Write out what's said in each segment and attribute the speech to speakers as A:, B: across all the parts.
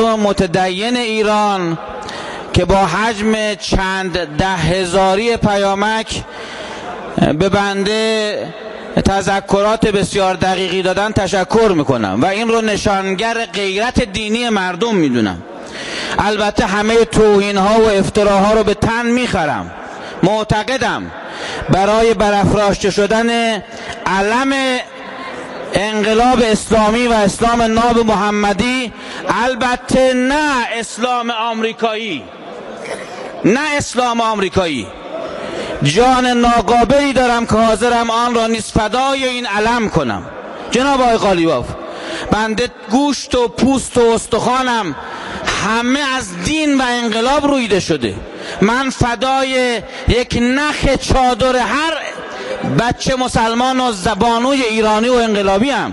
A: مردم متدین ایران که با حجم چند ده هزاری پیامک به بنده تذکرات بسیار دقیقی دادن تشکر میکنم و این رو نشانگر غیرت دینی مردم میدونم. البته همه توهین ها و افتراها رو به تن میخرم. معتقدم برای برافراشته شدن علم انقلاب اسلامی و اسلام ناب محمدی، البته نه اسلام آمریکایی، نه اسلام آمریکایی، جان ناقابلی دارم که حاضرم آن را نیز فدای این علم کنم. جناب آقای قالیباف، بنده گوشت و پوست و استخوانم همه از دین و انقلاب رویده شده. من فدای یک نخ چادر هر بچه مسلمان و زبانوی ایرانی و انقلابی هم.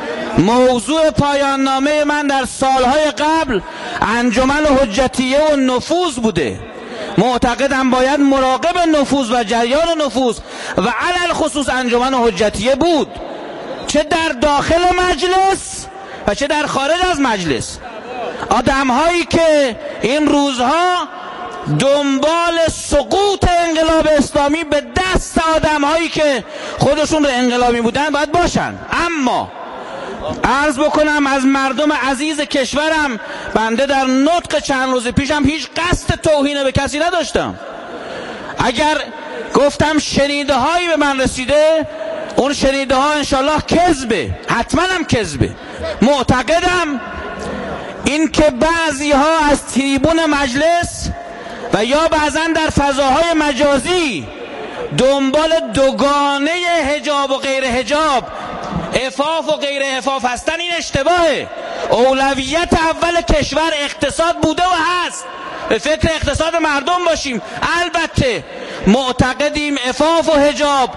A: موضوع پایان نامه من در سالهای قبل انجمن حجتیه و نفوذ بوده. معتقدم باید مراقب نفوذ و جریان نفوذ و علل خصوص انجمن حجتیه بود، چه در داخل مجلس و چه در خارج از مجلس. آدم هایی که این روزها دنبال سقوط انقلاب اسلامی به دست آدم هایی که خودشون رو انقلابی بودن باید باشن. اما عرض بکنم از مردم عزیز کشورم، بنده در نطق چند روز پیشم هیچ قصد توهین به کسی نداشتم. اگر گفتم شنیده هایی به من رسیده، اون شنیده ها انشالله کذبه، حتما هم کذبه. معتقدم این که بعضی ها از تریبون مجلس و یا بعضا در فضاهای مجازی دنبال دوگانه حجاب و غیر حجاب، عفاف و غیر عفاف هستن، این اشتباهه. اولویت اول کشور اقتصاد بوده و هست، به فکر اقتصاد مردم باشیم. البته معتقدیم عفاف و حجاب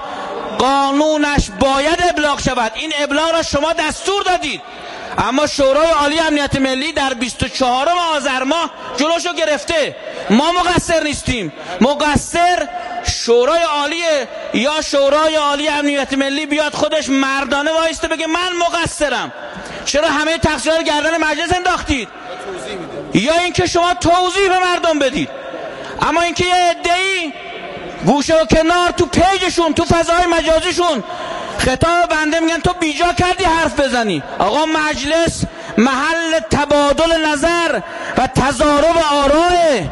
A: قانونش باید ابلاغ شود، این ابلاغ را شما دستور دادید، اما شورای عالی امنیت ملی در 24 آذر ماه جلوشو گرفته. ما مقصر نیستیم، مقصر شورای عالی یا شورای عالی امنیت ملی بیاد خودش مردانه وایسته بگه من مقصرم. چرا همه تقصیرات گردن مجلس انداختید؟ یا اینکه شما توضیح به مردم بدید. اما اینکه یه عده‌ای گوشه و کنار تو پیجشون، تو فضای مجازیشون خطاب بنده میگن تو بیجا کردی حرف بزنی. آقا مجلس محل تبادل نظر و تضارب آراه.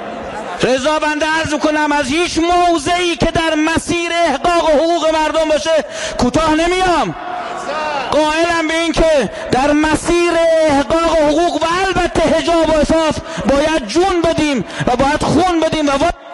A: رضا بنده عرض میکنم از هیچ موضعی که در مسیر احقاق حقوق مردم باشه کوتاه نمیام. قائلم به این که در مسیر احقاق حقوق و البته حجاب و عفاف باید جون بدیم و باید خون بدیم و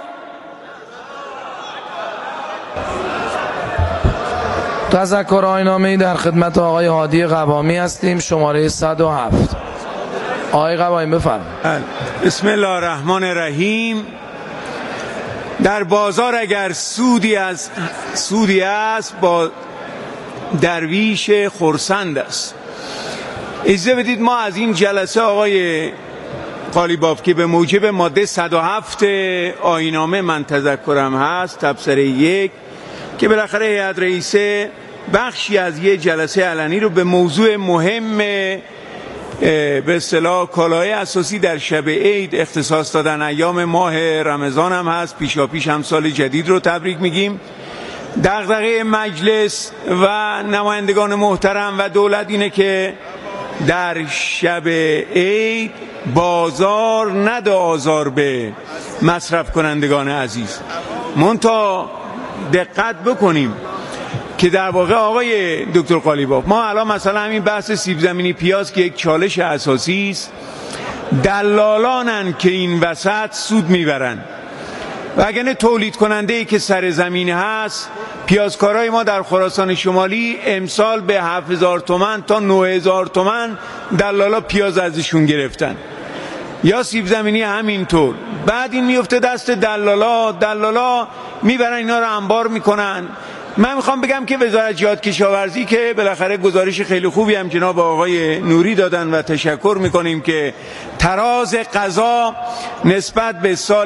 B: تذکر آیین‌نامه‌ای در خدمت آقای هادی قوامی هستیم، شماره 107. آقای قوامی بفرمایید.
C: بسم الله الرحمن الرحیم. در بازار اگر سودی است با درویش خرسند است. اجازه بدید ما از این جلسه آقای قالیباف که به موجب ماده 107 آیین‌نامه من تذکرم هست تبصره 1 که بالاخره هیئت رئیسه بخشی از یه جلسه علنی رو به موضوع مهم به اصطلاح کالای اساسی در شب عید اختصاص دادن. ایام ماه رمضان هم هست، پیشاپیش هم سال جدید رو تبریک میگیم. دغدغه مجلس و نمایندگان محترم و دولت اینه که در شب عید بازار نده آزار به مصرف کنندگان عزیز. منتها دقت بکنیم که در واقع آقای دکتر قالیباف، ما الان مثلا همین بحث سیب زمینی پیاز که یک چالش اساسی است، دلالانن که این وسط سود میبرن و اگر تولید کننده ای که سر زمین هست، پیازکارای ما در خراسان شمالی امسال به 7000 تومان تا 9000 تومان دلالا پیاز ازشون گرفتن، یا سیب زمینی همینطور. بعد این میفته دست دلالا میبرن اینا رو انبار میکنن. من میخوام بگم که وزارت جهاد کشاورزی که بالاخره گزارش خیلی خوبی هم جناب آقای نوری دادن و تشکر میکنیم که تراز قضا نسبت به سال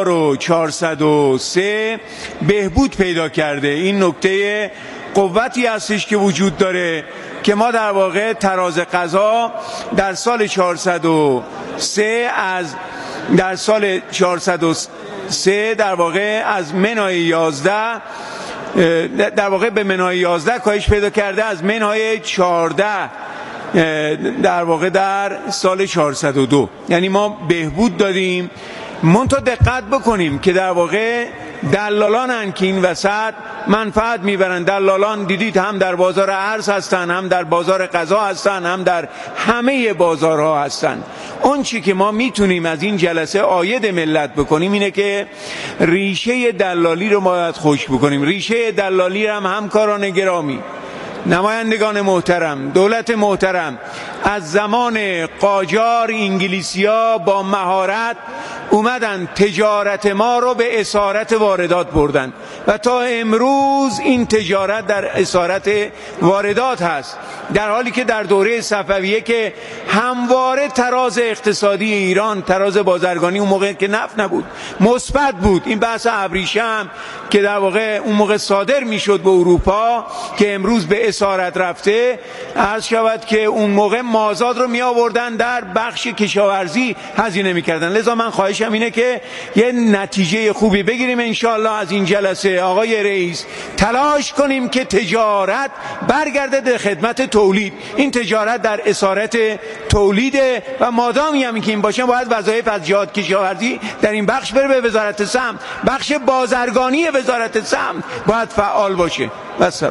C: 1403 بهبود پیدا کرده. این نکته قوتی هستش که وجود داره که ما در واقع تراز قضا در سال 400 در سال 403 در واقع از منهای 11 در واقع به منهای 11 کاهش پیدا کرده، از منهای 14 در واقع در سال 402. یعنی ما بهبود دادیم. منتها دقت بکنیم که در واقع دلالانن که این وسط منفعت میبرن. دلالان دیدید هم در بازار ارز هستن، هم در بازار غذا هستن، هم در همه بازارها هستن. اون چی که ما میتونیم از این جلسه عاید ملت بکنیم اینه که ریشه دلالی رو باید خشک بکنیم. ریشه دلالی هم همکاران گرامی، نمایندگان محترم، دولت محترم، از زمان قاجار انگلیسی‌ها با مهارت اومدن تجارت ما رو به اسارت واردات بردن و تا امروز این تجارت در اسارت واردات هست، در حالی که در دوره صفویه که همواره تراز اقتصادی ایران، تراز بازرگانی اون موقع که نفت نبود مثبت بود. این بحث ابریشم که در واقع اون موقع صادر میشد به اروپا که امروز به اسارت رفته، عرض شود که اون موقع مازاد رو می آوردن در بخش کشاورزی هزینه میکردن. لذا من خواهشم اینه که یه نتیجه خوبی بگیریم انشاءالله از این جلسه. آقای رئیس، تلاش کنیم که تجارت برگرده در خدمت تولید. این تجارت در اسارت تولیده و مادامی هم که این باشه باید وظایف از جهات کشاورزی در این بخش بره به وزارت سمت. بخش بازرگانی وزارت سمت باید فعال باشه. بس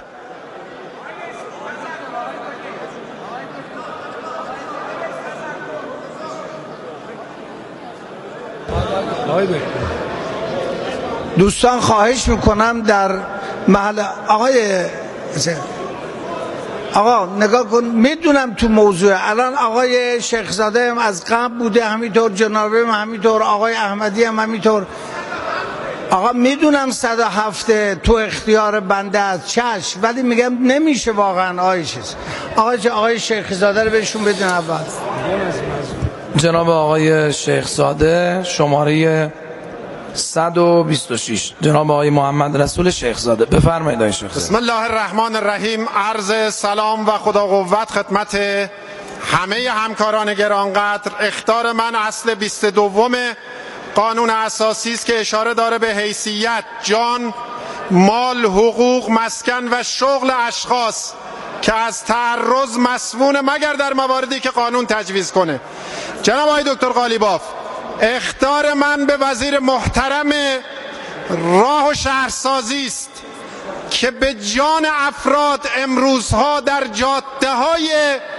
D: دوستان خواهش میکنم در محل آقا نگاه کن، میدونم تو موضوع الان آقای شیخزاده هم از قبل بوده، همینطور جنابه هم همینطور، آقای احمدی هم همینطور. آقا میدونم 107 تو اختیار بنده است، چشم، ولی میگم نمیشه واقعا. آقای شیخزاده رو بهشون بدین اول.
B: جناب آقای شیخزاده شماره 126. جناب آقای محمد رسول شیخزاده بفرمایید. آقای شیخزاده.
E: بسم الله الرحمن الرحیم. عرض سلام و خدا قوت خدمت همه همکاران گرانقدر. اخطار من اصل 22 قانون اساسی است که اشاره داره به حیثیت، جان، مال، حقوق، مسکن و شغل اشخاص که از تعرض مسمون مگر در مواردی که قانون تجویز کنه. جناب آقای دکتر قالیباف، اخطار من به وزیر محترم راه و شهرسازی است که به جان افراد امروزها در جاده‌های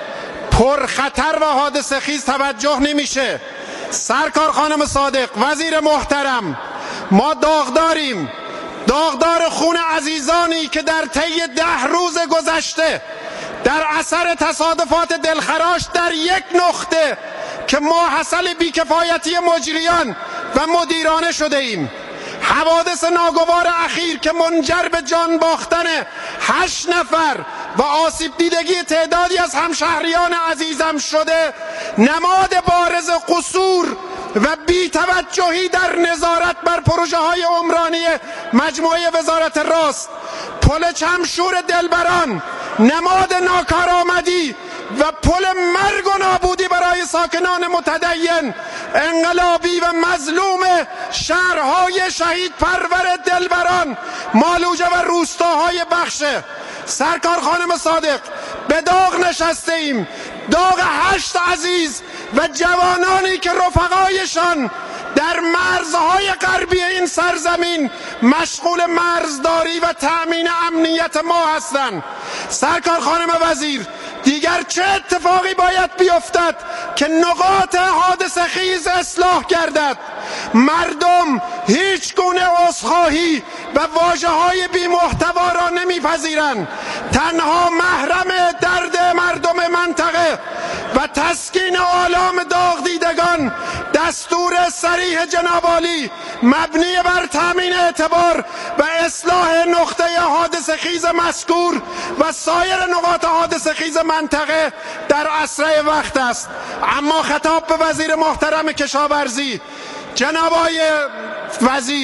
E: پرخطر و حادثه خیز توجه نمیشه. سرکار خانم صادق، وزیر محترم، ما داغداریم، داغدار خون عزیزانی که در طی 10 روز گذشته در اثر تصادفات دلخراش در یک نقطه که ماحصل بیکفایتی مجریان و مدیرانه شده ایم، حوادث ناگوار اخیر که منجر به جان باختن 8 نفر و آسیب دیدگی تعدادی از همشهریان عزیزم شده، نماد بارز قصور و بی‌توجهی در نظارت بر پروژه های عمرانی مجموعه وزارت راست. پل چمشور دلبران نماد ناکارآمدی و پل مرگ و نابودی برای ساکنان متدین، انقلابی و مظلوم شهرهای شهید پرور دلبران، مالوجه و روستاهای بخشه. سرکار خانم صادق، به داغ نشسته ایم، داغ 8 عزیز و جوانانی که رفقایشان در مرزهای غربی این سرزمین مشغول مرزداری و تأمین امنیت ما هستند. سرکار خانم وزیر، دیگر چه اتفاقی باید بیفتد که نقاط حادثه خیز اصلاح گردد؟ مردم هیچ گونه عذرخواهی و واژه‌های بی محتوا را نمیپذیرند. تنها محرم درد مردم منطقه و تسکین آلام داغ دیدگان دستور صریح جناب عالی مبنی بر تامین اعتبار و اصلاح نقطه حادثه خیز مذکور و سایر نقاط حادثه خیز منطقه در اسرع وقت است. اما خطاب به وزیر محترم کشاورزی، جناب آقای وزیر،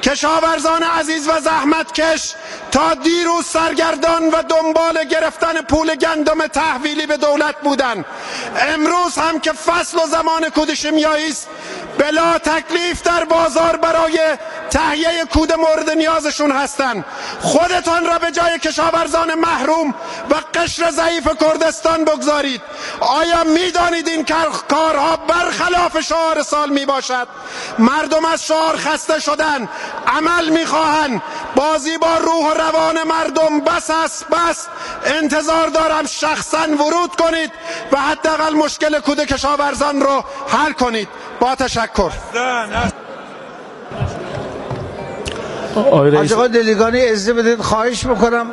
E: کشاورزان عزیز و زحمتکش تا دیروز سرگردان و دنبال گرفتن پول گندم تحویلی به دولت بودن، امروز هم که فصل و زمان کود شیمیایی است بلا تکلیف در بازار برای تهیه کود مورد نیازشون هستند. خودتان را به جای کشاورزان محروم و قشر ضعیف کردستان بگذارید. آیا میدانید این کارها برخلاف شعار سال می باشد؟ مردم از شعار خسته شدن، عمل میخواهند. بازی با روح و روان مردم بس است، بس. انتظار دارم شخصا ورود کنید و حداقل مشکل کود کشاورزان رو حل کنید. با تشکر.
D: حاج آقا دلیگانی اجازه بدید خواهش بکنم.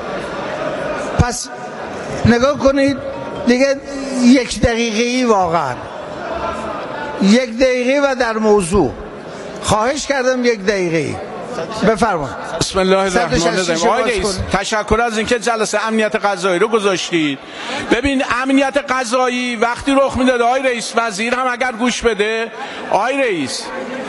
D: پس نگاه کنید دیگه 1 دقیقه‌ای، واقعا 1 دقیقه و در موضوع. خواهش کردم 1 دقیقه‌ای. بفرمایید.
F: بسم الله الرحمن الرحیم. آقای رئیس تشکر از اینکه جلسه امنیت غذایی رو گذاشتید. ببین امنیت غذایی وقتی رخ میداد آقای رئیس، وزیر هم اگر گوش بده، آقای رئیس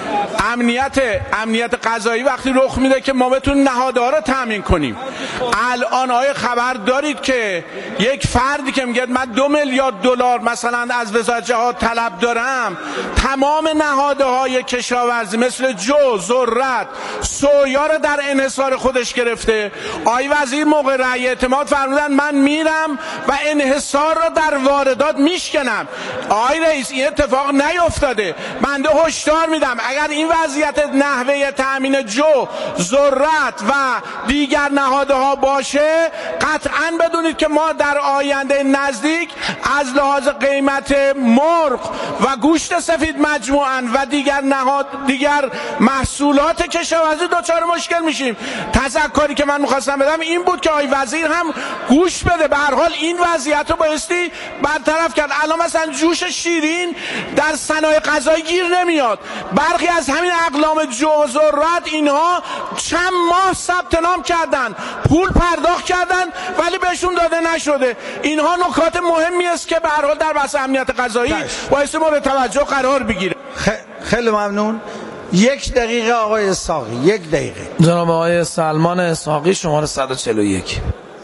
F: امنیت غذایی وقتی رخ میده که ما بتونیم نهادها رو تامین کنیم. الان آیا خبر دارید که یک فردی که میگه من 2 میلیارد دلار مثلا از وزارت جهاد طلب دارم، تمام نهادهای کشاورزی مثل جو، ذرت، سویا رو در انحصار خودش گرفته. آقای وزیر موقع رأی اعتماد فرمودن من میرم و انحصار رو در واردات میشکنم. آقای رئیس این اتفاق نیفتاده. بنده هشدار میدم اگر این وضعیت نحوه تأمین جو، ذرت و دیگر نهادها باشه، قطعاً بدونید که ما در آینده نزدیک از لحاظ قیمت مرغ و گوشت سفید مجموعاً و دیگر محصولات کشاورزی دچار مشکل میشیم. تذکری که من میخواستم بدم این بود که آقای وزیر هم گوش بده. به هر حال این وضعیت رو بایستی برطرف کرد. الان مثلا جوش شیرین در صنایع غذایی گیر نمیاد. برخی از همین اقلام جو و ذرت اینها چند ماه ثبت نام کردن، پول پرداخت کردن ولی بهشون داده نشده. اینها نکات مهمی است که به هر حال در بحث امنیت غذایی بایستی مورد توجه قرار بگیره.
D: خیلی ممنون. 1 دقیقه آقای اسحاقی. 1 دقیقه.
B: جناب آقای سلمان اسحاقی شماره 141.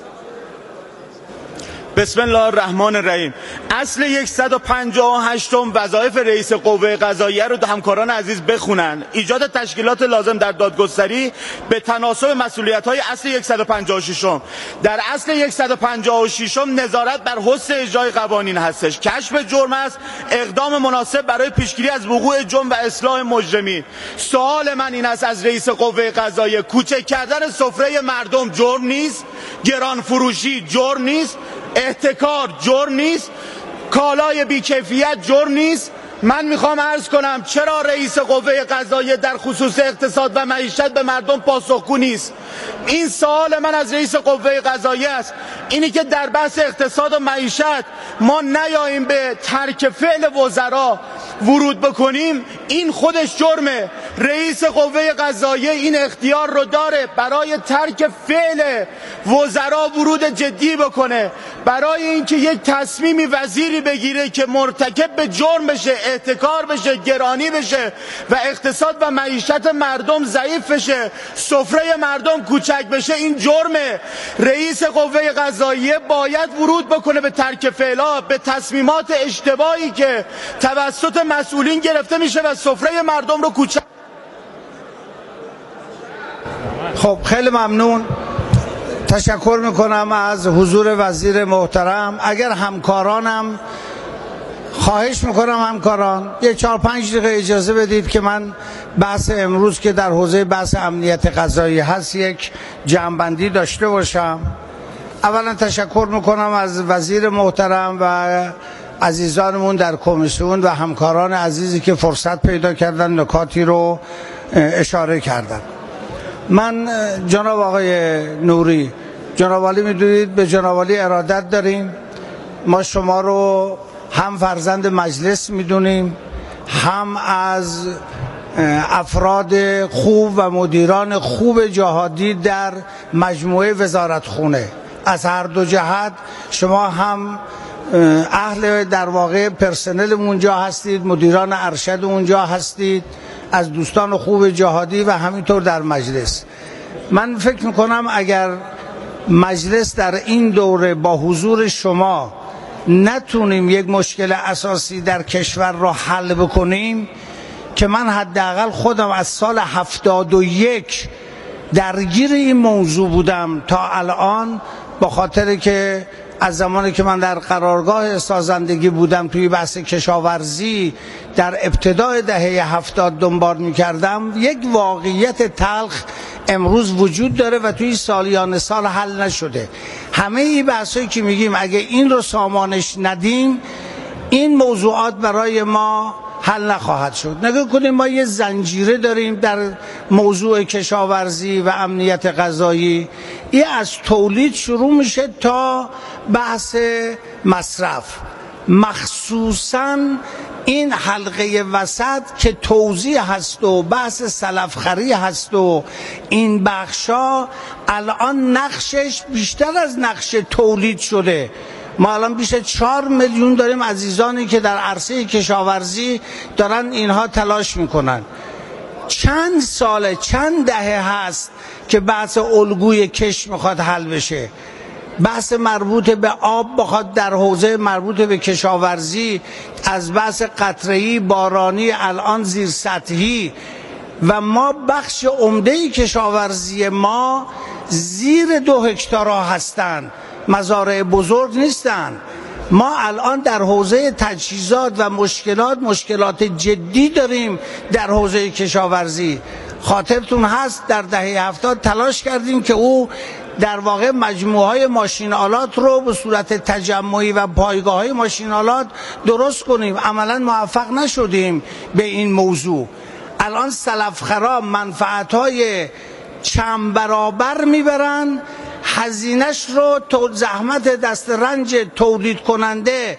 G: بسم الله الرحمن الرحیم. اصل 158 وظایف رئیس قوه قضاییه رو همکاران عزیز بخونن. ایجاد تشکیلات لازم در دادگستری به تناسب مسئولیت‌های اصل 156. در اصل 156 نظارت بر حسن اجرای قوانین هستش. کشف جرم است، اقدام مناسب برای پیشگیری از وقوع جرم و اصلاح مجرمین. سوال من این است از رئیس قوه قضاییه، کوچک کردن سفره مردم جرم نیست؟ گران فروشی جرم نیست؟ احتکار جرم نیست؟ کالای بیکیفیت جرم نیست؟ من میخوام عرض کنم چرا رئیس قوه قضاییه در خصوص اقتصاد و معیشت به مردم پاسخگو نیست؟ این سوال من از رئیس قوه قضاییه است. اینی که در بحث اقتصاد و معیشت ما نیاییم به ترک فعل وزرا ورود بکنیم، این خودش جرمه. رئیس قوه قضاییه این اختیار رو داره برای ترک فعل وزرا ورود جدی بکنه، برای اینکه یک تصمیمی وزیری بگیره که مرتکب به جرم بشه، احتکار بشه، گرانی بشه و اقتصاد و معیشت مردم ضعیف بشه، سفره مردم کوچک بشه. این جرمه. رئیس قوه قضاییه باید ورود بکنه به ترک فعلا، به تصمیمات اشتباهی که توسط مسئولین گرفته میشه و سفره مردم رو کوچک.
D: خب خیلی ممنون. تشکر میکنم از حضور وزیر محترم. اگر همکارانم، خواهش میکنم همکاران 4-5 دقیقه اجازه بدید که من بحث امروز که در حوزه بحث امنیت غذایی هست یک جمع‌بندی داشته باشم. اولا تشکر میکنم از وزیر محترم و عزیزانمون در کمیسیون و همکاران عزیزی که فرصت پیدا کردن نکاتی رو اشاره کردن. من جناب آقای نوری، جناب عالی میدونید به جناب عالی ارادت داریم. ما شما رو هم فرزند مجلس میدونیم، هم از افراد خوب و مدیران خوب جهادی در مجموعه وزارتخونه. از هر دو جهت شما هم اهل در واقع پرسنل اونجا هستید، مدیران ارشد اونجا هستید از دوستان خوب جهادی و همینطور در مجلس. من فکر میکنم اگر مجلس در این دوره با حضور شما نتونیم یک مشکل اساسی در کشور را حل بکنیم، که من حداقل خودم از سال 71 درگیر این موضوع بودم تا الان، با خاطر که از زمانی که من در قرارگاه سازندگی بودم توی بحث کشاورزی در ابتدای دهه 70 دنبال می‌کردم، یک واقعیت تلخ امروز وجود داره و توی سالیان سال حل نشده. همه این بحثایی که میگیم اگه این رو سامانش ندیم، این موضوعات برای ما حل نخواهد شد. نگاه کنیم ما یه زنجیره داریم در موضوع کشاورزی و امنیت غذایی. این از تولید شروع میشه تا بحث مصرف، مخصوصاً این حلقه وسط که توزیع هست و بحث سلفخری هست و این بخشا الان نقشش بیشتر از نقش تولید شده. ما الان بیش از 4 میلیون داریم عزیزانی که در عرصه کشاورزی دارن اینها تلاش میکنن. چند ساله، چند دهه هست که بحث الگوی کش میخواد حل بشه، بحث مربوط به آب بخواد در حوزه مربوط به کشاورزی، از بحث قطره‌ای، بارانی، الان زیر سطحی، و ما بخش عمده کشاورزی ما زیر 2 هکتار هستند، مزارع بزرگ نیستن. ما الان در حوزه تجهیزات و مشکلات جدی داریم در حوزه کشاورزی. خاطرتون هست در دهه 70 تلاش کردیم که او در واقع مجموعه های ماشین آلات رو به صورت تجمعی و پایگاه های ماشین آلات درست کنیم، عملا موفق نشدیم به این موضوع. الان سلفخرا منفعت های چند برابر میبرن، هزینه‌اش رو زحمت دست رنج تولید کننده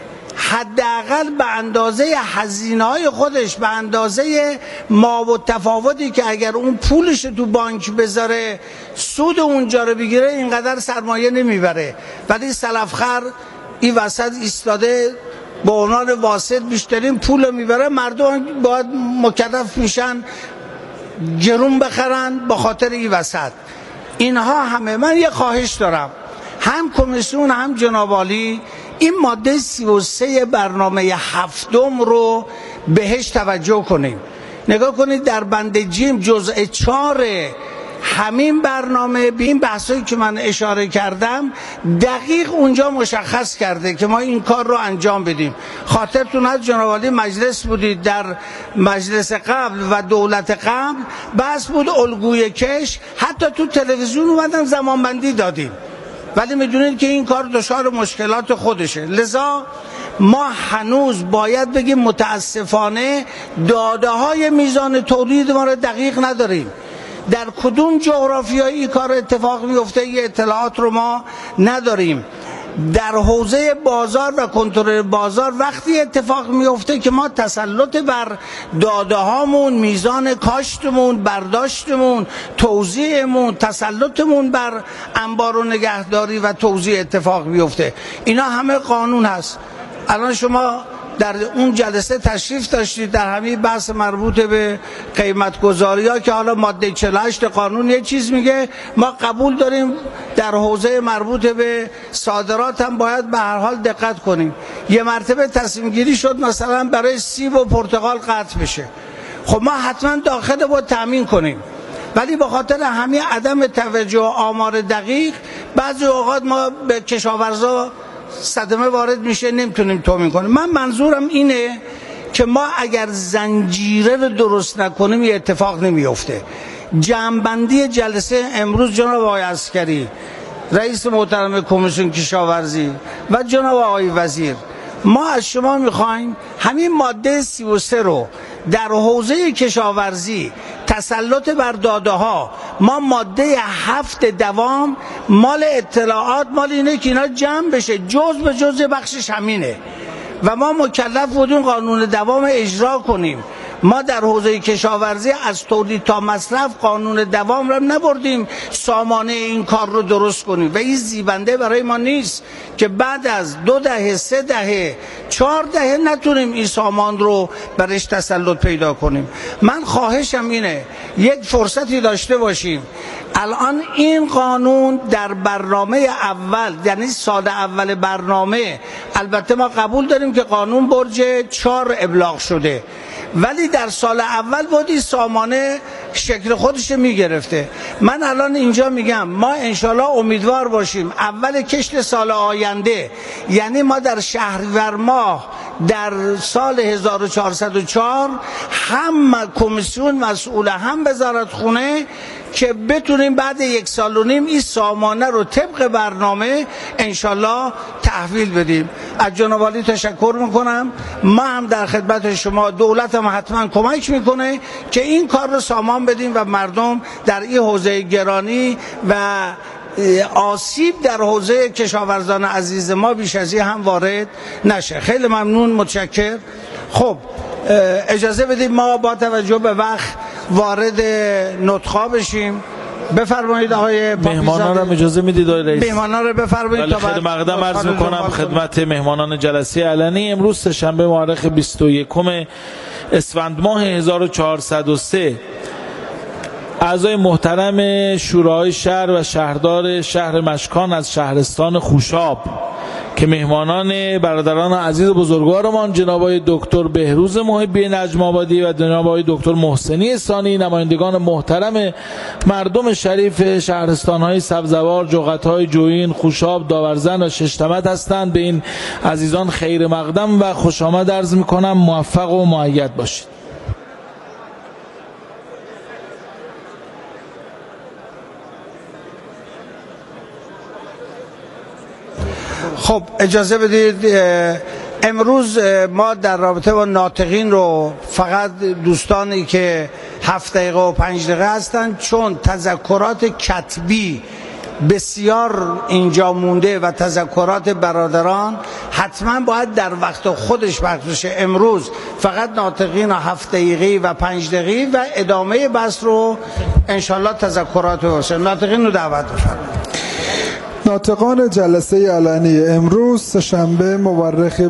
D: حداقل به اندازه هزینه‌های خودش، به اندازه ما و تفاوتی که اگر اون پولش تو بانک بذاره سود اونجا رو بگیره اینقدر سرمایه نمیبره، ولی سلفخر این وسط ایستاده به عنوان واسط بیشترین پول میبره. مردم باید مکلف میشن گرون بخرن به خاطر این وسط. اینها همه. من یه خواهش دارم، هم کمیسیون هم جناب عالی این ماده 33 برنامه 7 رو بهش توجه کنیم. نگاه کنید در بند جیم جزء 4 همین برنامه به این بحثایی که من اشاره کردم دقیق اونجا مشخص کرده که ما این کار رو انجام بدیم. خاطرتون هست جناب عالی مجلس بودید، در مجلس قبل و دولت قبل بحث بود الگوی کش، حتی تو تلویزیون اومدن زمانبندی دادیم، ولی میدونید که این کار دچار مشکلات خودشه. لذا ما هنوز باید بگیم متاسفانه داده های میزان تولید ما رو دقیق نداریم. در کدوم جغرافیایی کار اتفاق میفته یه اطلاعات رو ما نداریم. در حوزه بازار و کنترل بازار وقتی اتفاق میفته که ما تسلط بر داده هامون، میزان کاشتمون، برداشتمون، توزیعمون، تسلطمون بر انبار و نگهداری و توزیع اتفاق میفته. اینا همه قانون هست. الان شما در اون جلسه تشریف داشتید در همین بحث مربوط به قیمت گذاری ها که حالا ماده 48 قانون یه چیز میگه، ما قبول داریم در حوزه مربوط به صادرات هم باید به هر حال دقت کنیم. یه مرتبه تصمیم گیری شد مثلا برای سیب و پرتقال قطع بشه، خب ما حتما داخل باید تامین کنیم، ولی به خاطر همین عدم توجه آمار دقیق بعضی اوقات ما به کشاورزا صدمه وارد میشه، نمیتونیم تامین کنیم. من منظورم اینه که ما اگر زنجیره رو درست نکنیم یه اتفاق نمیفته. جمع‌بندی جلسه امروز جناب آقای عسکری رئیس محترم کمیسیون کشاورزی و جناب آقای وزیر، ما از شما میخوایم همین ماده 33 رو در حوزه کشاورزی تسلط بر داده ها، ما ماده 7 دوام مال اطلاعات مال اینه که اینا جمع بشه، جز به جز بخشش همینه و ما مکلف بودیم قانون دوام اجرا کنیم. ما در حوزه کشاورزی از تولید تا مصرف قانون دوام رو نبردیم سامانه این کار رو درست کنیم و این زیبنده برای ما نیست که بعد از 2 دهه 3 دهه 4 دهه نتونیم این سامان رو برش تسلط پیدا کنیم. من خواهشم اینه یک فرصتی داشته باشیم. الان این قانون در برنامه اول، یعنی سال اول برنامه، البته ما قبول داریم که قانون برج 4 ابلاغ شده، ولی در سال اول بودی سامانه شکل خودش میگرفته. من الان اینجا میگم ما انشالله امیدوار باشیم اول کشت سال آینده، یعنی ما در شهریور ماه در سال 1404 هم کمیسیون مسئول هم وزارت خونه که بتونیم بعد 1.5 سال این سامانه رو طبق برنامه انشالله تحویل بدیم. از جناب عالی تشکر میکنم. ما هم در خدمت شما، دولت هم حتما کمک میکنه که این کار رو سامان بدیم و مردم در این حوزه گرانی و آسیب در حوزه کشاورزان عزیز ما بیش از این هم وارد نشه. خیلی ممنون، متشکر. خب اجازه بدید ما با توجه به وقت وارد نطق‌ها بشیم. بفرمایید آقای
H: مهمانان رو اجازه میدید آقای رئیس؟
D: مهمانان رو بفرمایید.
H: تا خیلی مقدم عرض میکنم خدمت مهمانان جلسه علنی. امروز سه‌شنبه مورخ 21 اسفند ماه 1403 اعضای محترم شورای شهر و شهردار شهر مشکان از شهرستان خوشاب که مهمانان برادران عزیز بزرگوارمان جناب آقای دکتر بهروز محبی نجم آبادی و جناب آقای دکتر محسنی ثانی، نمایندگان محترم مردم شریف شهرستان‌های سبزوار، جغت‌های جوین، خوشاب، داورزن و ششتمت هستند. به این عزیزان خیر مقدم و خوش آمد عرض می‌کنم. موفق و مؤید باشید.
D: خب اجازه بدید امروز ما در رابطه با ناطقین رو فقط دوستانی که 7 دقیقه و 5 دقیقه هستن، چون تذکرات کتبی بسیار اینجا مونده و تذکرات برادران حتما باید در وقت خودش پخش بشه. امروز فقط ناطقین 7 دقیقه و 5 دقیقه و ادامه بحث رو انشالله تذکرات باشه. ناطقین رو دعوت بفرمایید.
I: ناطقان جلسه علنی امروز سه‌شنبه مورخ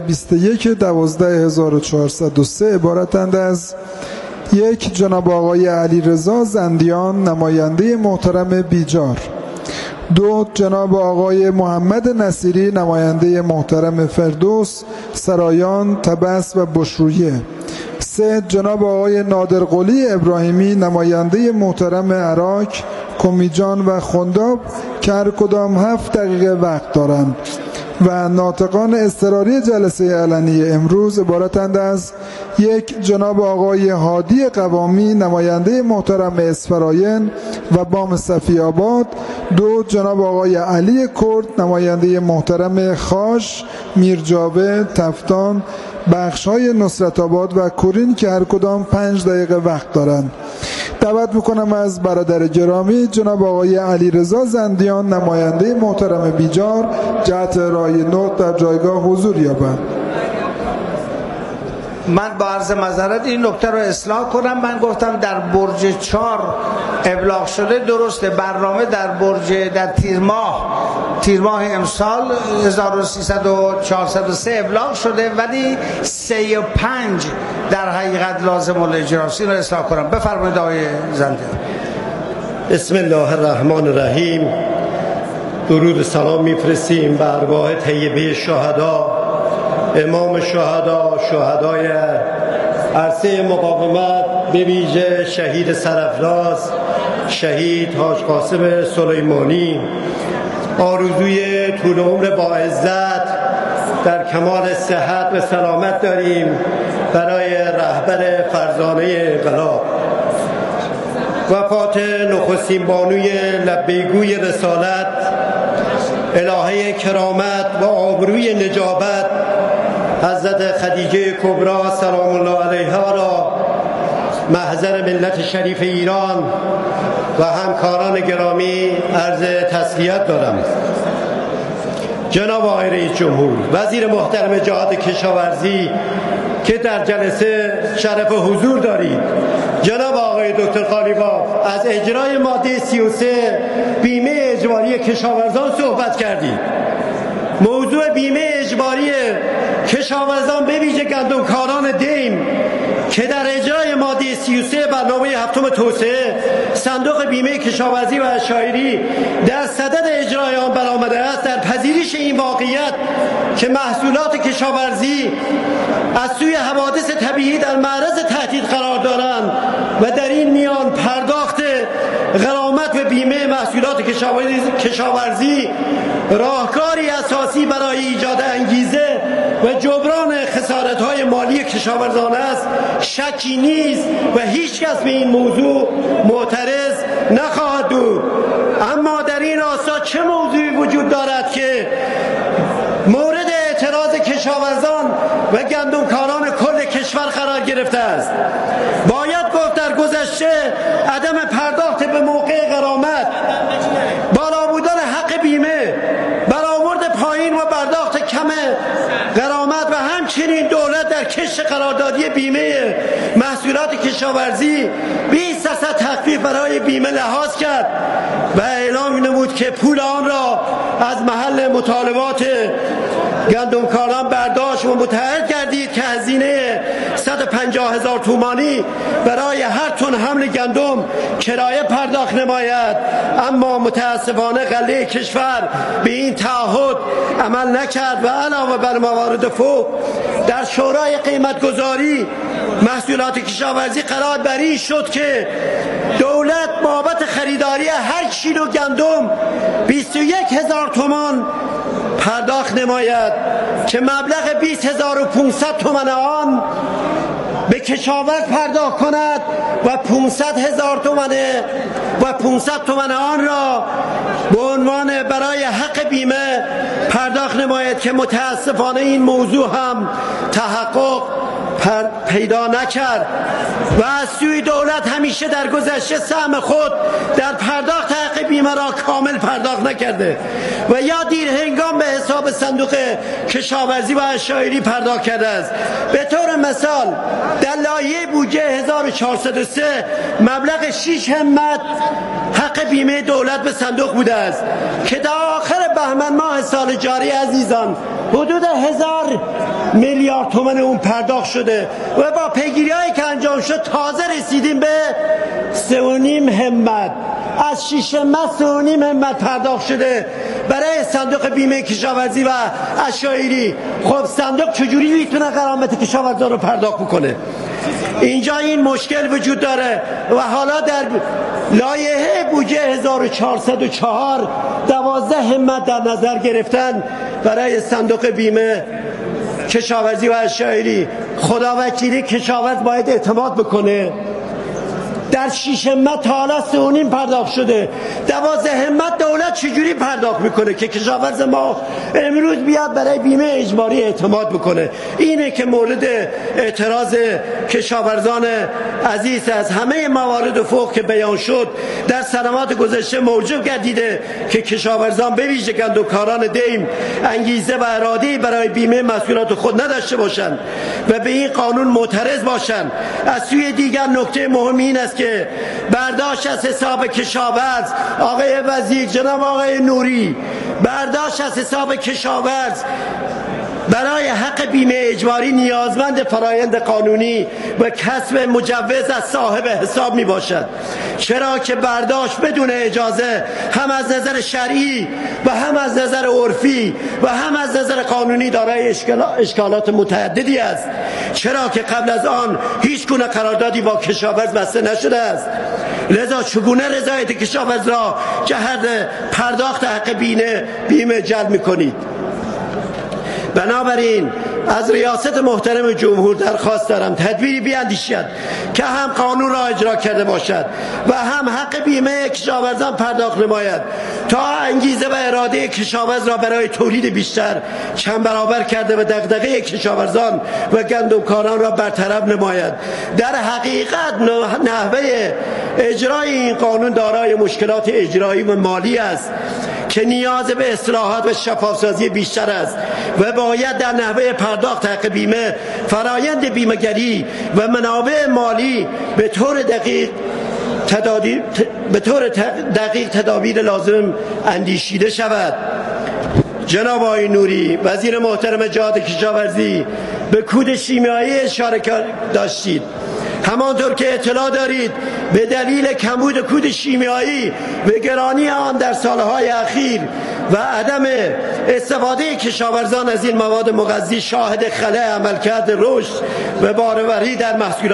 I: 21/12/1403 عبارتند از: 1 جناب آقای علیرضا زندیان نماینده محترم بیجار، 2 جناب آقای محمد نصیری نماینده محترم فردوس، سرایان، طبس و بشرویه، 3 جناب آقای نادر قلی ابراهیمی نماینده محترم عراق، کمیجان و خنداب که هر کدام 7 دقیقه وقت دارند. و ناطقان اضطراری جلسه علنی امروز عبارتند از: 1 جناب آقای هادی قوامی نماینده محترم اسفراین و بام صفی آباد، 2 جناب آقای علی کرد نماینده محترم خاش، میرجاوه، تفتان، بخش‌های نصرت آباد و کورین که هر کدام 5 دقیقه وقت دارند. دعوت میکنم از برادر گرامی جناب آقای علیرضا زندیان نماینده محترم بیجار جهت ارائه نطق در جایگاه حضور یابند.
D: من با عرض معذرت این نکته رو اصلاح کنم. من گفتم در برج 4 ابلاغ شده، درسته. برنامه در برج در تیر ماه امسال 1303 ابلاغ شده، ولی 3 و 5 در حقیقت لازم الاجراست. این رو اصلاح کنم. بفرمایید آقای زندیان.
J: بسم الله الرحمن الرحیم. درود سلام میفرستیم به ارواح طیبه شهدا، امام شهدا، شهدای عرصه مقاومت، به ویژه شهید سرافراز شهید حاج قاسم سلیمانی. آرزوی طول عمر با عزت در کمال صحت و سلامت داریم برای رهبر فرزانه انقلاب. وفات نخستین بانوی لبیگوی رسالت، الهه کرامت و آبروی نجابت، حضرت خدیجه کبری سلام الله علیها را محضر ملت شریف ایران و همکاران گرامی عرض تسلیت دارم. جناب آقای رئیس جمهور، وزیر محترم جهاد کشاورزی که در جلسه شرف حضور دارید، جناب آقای دکتر قالیباف از اجرای ماده 33 بیمه اجباری کشاورزان صحبت کردید. موضوع بیمه اجباری کشاورزان به ویژه گندمکاران دیم که در اجرای ماده 33 برنامه هفتم توسعه صندوق بیمه کشاورزی و عشایری در صدد اجرای آن برآمده است، در پذیرش این واقعیت که محصولات کشاورزی از سوی حوادث طبیعی در معرض تهدید قرار دارند و در این میان پرداخت غرامت و بیمه محصولات کشاورزی راهکاری اساسی برای ایجاد انگیزه و جبران خسارت‌های مالی کشاورزان است، شکی نیست و هیچ کس به این موضوع معترض نخواهد بود. اما در این راستا چه موضوعی وجود دارد که مورد اعتراض کشاورزان و گندمکاران کل کشور قرار گرفته است؟ باید گفت در گذشته عدم پرداخت به موقع غرامت، بالا بودن حق بیمه، برآورد پایین و پرداخت کم غرامت و همچنین دولت در کشت قراردادی بیمه محصولات کشاورزی 20% تخفیف برای بیمه لحاظ کرد و اعلام نمود که پول آن را از محل مطالبات گندمکاران برداشت و متعهد گردید که هزینه 150,000 تومانی برای هر تن حمل گندم کرایه پرداخت نماید. اما متاسفانه غله کشور به این تعهد عمل نکرد و علاوه بر موارد فوق در شورای قیمتگذاری محصولات کشاورزی قرار بر این شد که دولت بابت خریداری هر کیلو گندم 21,000 تومان پرداخت نماید که مبلغ 20,500 تومان آن به کشاورز پرداخت کند و 500,000 تومان آن را به عنوان برای حق بیمه پرداخت نماید که متاسفانه این موضوع هم تحقق پیدا نکرد و از سوی دولت همیشه در گذشته سهم خود در پرداخت حق بیمه را کامل پرداخت نکرده و یا دیر هنگام به حساب صندوق کشاورزی و عشایری پرداخت کرده است. به طور مثال در لایحه بودجه 1403 مبلغ 6 همت حق بیمه دولت به صندوق بوده است که در آخر بهمن ماه سال جاری عزیزان حدود 1000 میلیارد تومان اون پرداخت شده و با پیگیری‌هایی که انجام شد تازه رسیدیم به 3.5 همت. از 6 همت 3.5 همت پرداخت شده برای صندوق بیمه کشاورزی و عشایری. خب صندوق چجوری میتونه غرامت کشاورزان رو پرداخت بکنه؟ اینجا این مشکل وجود داره و حالا در لایحه بودجه 1404 12 همت در نظر گرفتن برای صندوق بیمه کشاورزی و عشایری. خداوکیلی کشاورز باید اعتماد بکنه. در 6 همت تا حالا 3.5 پرداخت شده، 12 همت دولت چجوری پرداخت میکنه که کشاورز ما امروز بیاد برای بیمه اجباری اعتماد بکنه؟ اینه که مورد اعتراض کشاورزان عزیز از همه موارد فوق که بیان شد در سنوات گذشته موجب گردیده که کشاورزان به ویژه گندمکاران دیم انگیزه و اراده‌ای برای بیمه محصولات خود نداشته باشند و به این قانون معترض باشند. از سوی دیگر نکته مهم این است که برداشت از حساب کشاورز، آقای وزیر، جناب آقای نوری، برداشت از حساب کشاورز برای حق بیمه اجباری نیازمند فرایند قانونی و کسب مجوز از صاحب حساب می باشد، چرا که برداشت بدون اجازه هم از نظر شرعی و هم از نظر عرفی و هم از نظر قانونی دارای اشکالات متعددی است، چرا که قبل از آن هیچ گونه قراردادی با کشاورز بسته نشده است. لذا چگونه رضایت کشاورز را جهت پرداخت حق بیمه جلب می‌کنید؟ بنابراین از ریاست محترم جمهور درخواست دارم تدبیری بیاندیشد که هم قانون را اجرا کرده باشد و هم حق بیمه کشاورزان پرداخت نماید تا انگیزه و اراده کشاورز را برای تولید بیشتر چند برابر کرده و دغدغه کشاورزان و گندمکاران را برطرف نماید. در حقیقت نحوه اجرای این قانون دارای مشکلات اجرایی و مالی است که نیاز به اصلاحات و شفافسازی بیشتر است و باید در نحوه پرداخت حق بیمه، فرایند بیمه‌گری و منابع مالی به طور دقیق تدابیر لازم اندیشیده شود. جناب آقای نوری، وزیر محترم جهاد کشاورزی، به کود شیمیایی اشاره داشتید. همانطور که اطلاع دارید به دلیل کمبود کود شیمیایی و گرانی آن در سالهای اخیر و عدم استفاده کشاورزان از این مواد مغذی شاهد خلأ عملکرد رشد و بارآوری در محصولات